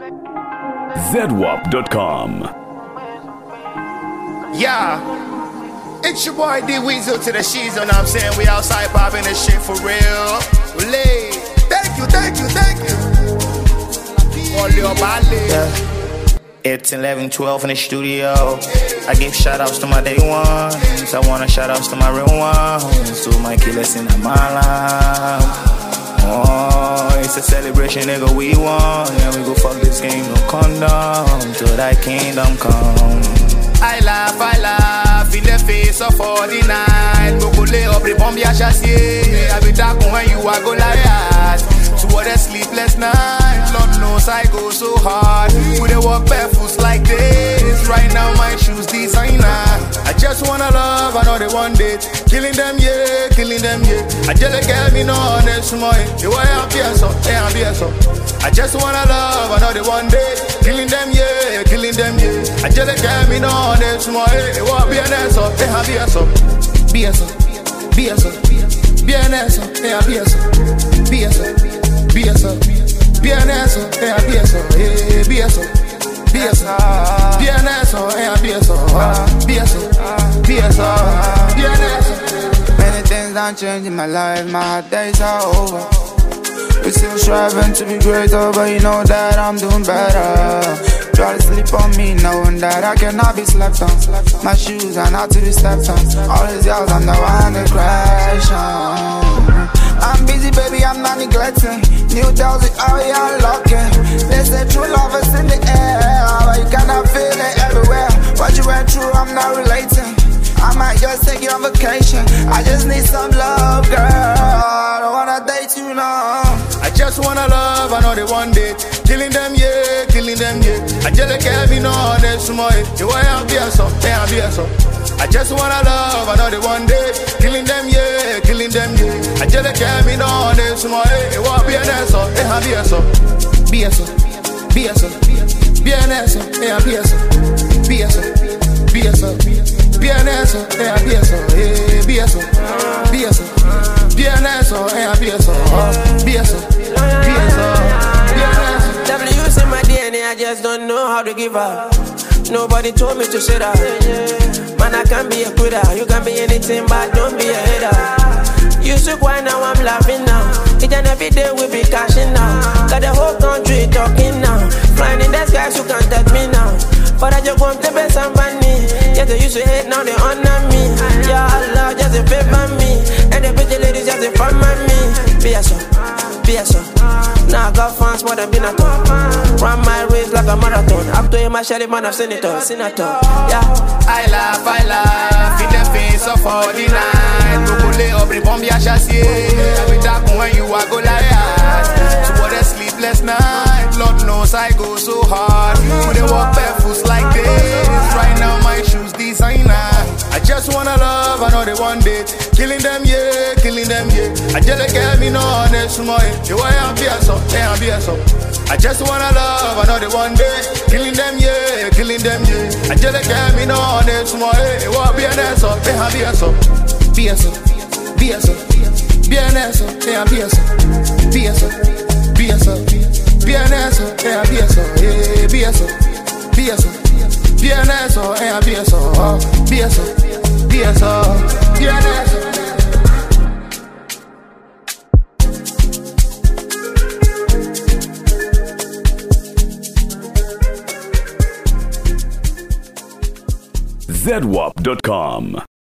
ZWAP.com. Yeah, it's your boy D Weasel to the sheets, you know what I'm saying? We outside popping this shit for real. Lay. Thank you. All your body. 18, 11, 12 in the studio. I give shout outs to my day ones. I wanna shout outs to my real ones. To my killers in my life. Oh, it's a celebration, nigga, we won. And we go fuck this game, no condom. Till thy kingdom come. I laugh in the face of all the night. Bokole up the bomb ya chassier. I be dark when you are go like to what a sleepless night. Lord knows I go so hard. Would they walk barefoots like this? Right now my shoes designer. I just wanna love, I know they want it. Killing them, yeah. I just get me no honest money. You way I'm so. I just wanna love, I know they want it. Killing them, yeah. I just get me no honest money. You want be an answer, be a so. Many things done change in my life, my hard days are over. We still striving to be greater, but you know that I'm doing better. Try to sleep on me, knowing that I cannot be slept on. My shoes are not to be stepped on. All these girls, I'm the one to crash on. I'm busy, baby, I'm not neglecting. New tells it, oh, yeah, unlocking. They say true love is in the air, but you cannot feel it everywhere. What you went through, I'm not relating. I might just take you on vacation. I just need some love, girl. I don't wanna date you now. I just wanna love, I know they want it. Killing them, yeah. I just get me no honest money. You way I'm be so. I just wanna love, I know they want it. Killing them, yeah. I just get me no honest money. You want be an answer, be a so. W's in my DNA, I just don't know how to give up. Nobody told me to say that. Man, I can be a quitter. You can be anything, but don't be a hater. You should why now I'm laughing now. Each and every day we be cashing now. Got the whole country talking now. Flying in the skies, you can't touch me now. But I just want to be somebody. Yeah, they used to hate, now they honor me. Yeah, Allah just a favor me. And the pretty ladies just a fun me. Be a so. Now I got fans more than Binaton. Run my race like a marathon. Up to him, my sheriff, man of senator. Yeah. I laugh in the face of all the night. Bokole up the bomb ya chassier. I be dark when you are go like to what a sleepless night. Lord knows I go so hard. Would they walk barefoots like this? Right now my shoes designer. I just wanna love, I know they want it. Killing them, yeah. I just get me no honest money. You way I'm be so. I just wanna love, I know they want it. Killing them, yeah. I just get me no honest money. You want be an answer, be a so. ZWAP.com.